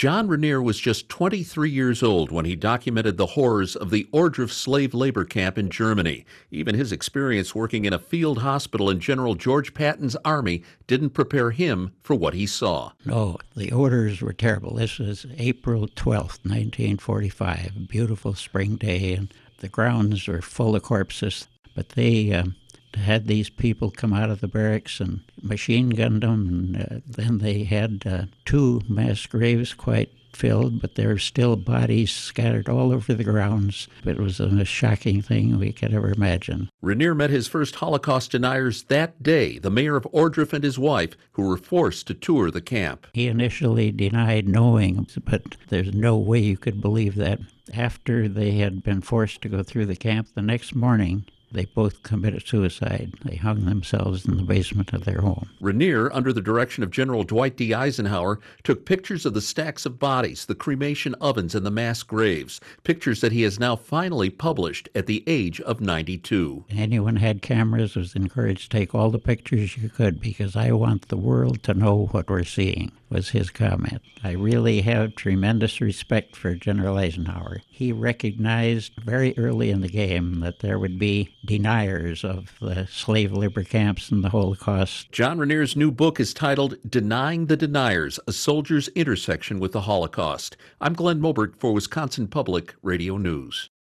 John Rainier was just 23 years old when he documented the horrors of the Ohrdruf slave labor camp in Germany. Even his experience working in a field hospital in General George Patton's army didn't prepare him for what he saw. No, the odors were terrible. This was April 12th, 1945, a beautiful spring day, and the grounds were full of corpses. But they had these people come out of the barracks and machine gunned them, and then they had two mass graves quite filled, but there were still bodies scattered all over the grounds. It was the most shocking thing we could ever imagine. Rainier met his first Holocaust deniers that day, the mayor of Ohrdruf and his wife, who were forced to tour the camp. He initially denied knowing, but there's no way you could believe that. After they had been forced to go through the camp, the next morning, they both committed suicide. They hung themselves in the basement of their home. Rainier, under the direction of General Dwight D. Eisenhower, took pictures of the stacks of bodies, the cremation ovens, and the mass graves, pictures that he has now finally published at the age of 92. Anyone had cameras was encouraged to take all the pictures you could, because I want the world to know what we're seeing, was his comment. I really have tremendous respect for General Eisenhower. He recognized very early in the game that there would be deniers of the slave labor camps and the Holocaust. John Rainier's new book is titled Denying the Deniers, A Soldier's Intersection with the Holocaust. I'm Glenn Moberg for Wisconsin Public Radio News.